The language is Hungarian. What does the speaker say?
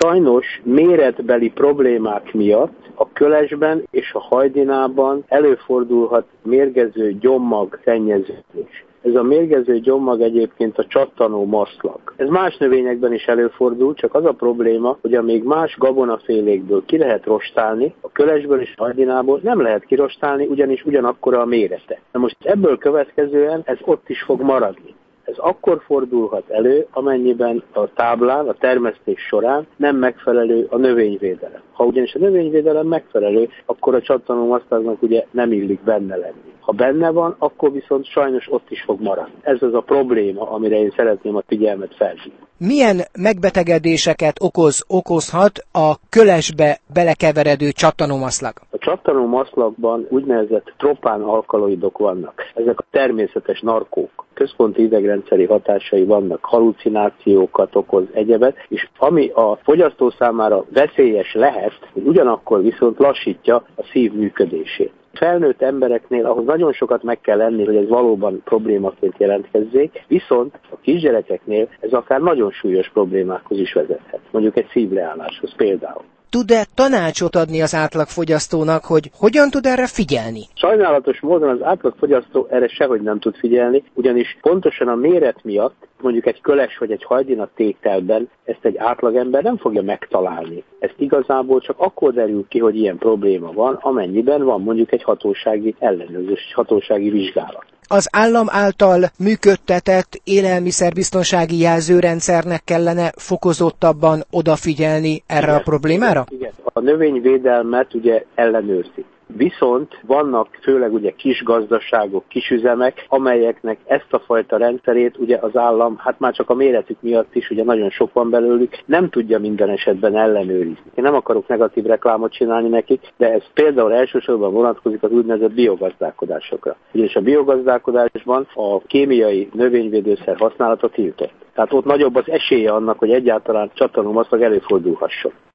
Sajnos méretbeli problémák miatt a kölesben és a hajdinában előfordulhat mérgező gyommag szennyeződés. Ez a mérgező gyommag egyébként a csattanó maszlag. Ez más növényekben is előfordul, csak az a probléma, hogy amíg más gabonafélékből ki lehet rostálni, a kölesből és a hajdinából nem lehet kirostálni, ugyanis ugyanakkora a mérete. Na most ebből következően ez ott is fog maradni. Ez akkor fordulhat elő, amennyiben a táblán, a termesztés során nem megfelelő a növényvédelem. Ha ugyanis a növényvédelem megfelelő, akkor a csattanómaszlagnak ugye nem illik benne lenni. Ha benne van, akkor viszont sajnos ott is fog maradni. Ez az a probléma, amire én szeretném a figyelmet felhívni. Milyen megbetegedéseket okozhat a kölesbe belekeveredő csattanómaszlag? A csattanómaszlagban úgynevezett tropán alkaloidok vannak. Ezek a természetes narkók. Központi idegrendszeri hatásai vannak, halucinációkat okoz, egyebet, és ami a fogyasztó számára veszélyes lehet, hogy ugyanakkor viszont lassítja a szív működését. Felnőtt embereknél ahhoz nagyon sokat meg kell lenni, hogy ez valóban problémaként jelentkezzék, viszont a kisgyerekeknél ez akár nagyon súlyos problémákhoz is vezethet. Mondjuk egy szívleálláshoz például. Tud-e tanácsot adni az átlagfogyasztónak, hogy hogyan tud erre figyelni? Sajnálatos módon az átlagfogyasztó erre sehogy nem tud figyelni, ugyanis pontosan a méret miatt, mondjuk egy köles vagy egy hajdina tételben ezt egy átlagember nem fogja megtalálni. Ezt igazából csak akkor derül ki, hogy ilyen probléma van, amennyiben van mondjuk egy hatósági ellenőrzés, egy hatósági vizsgálat. Az állam által működtetett élelmiszerbiztonsági jelzőrendszernek kellene fokozottabban odafigyelni erre a problémára? Igen, a növényvédelmet ugye ellenőrzi. Viszont vannak főleg ugye kis gazdaságok, kisüzemek, amelyeknek ezt a fajta rendszerét ugye az állam, hát már csak a méretük miatt is, ugye nagyon sok van belőlük, nem tudja minden esetben ellenőrizni. Én nem akarok negatív reklámot csinálni nekik, de ez például elsősorban vonatkozik az úgynevezett biogazdálkodásokra. Ugyanis a biogazdálkodásban a kémiai növényvédőszer használata tiltott. Tehát ott nagyobb az esélye annak, hogy egyáltalán csattanómaszlag előfordulhasson.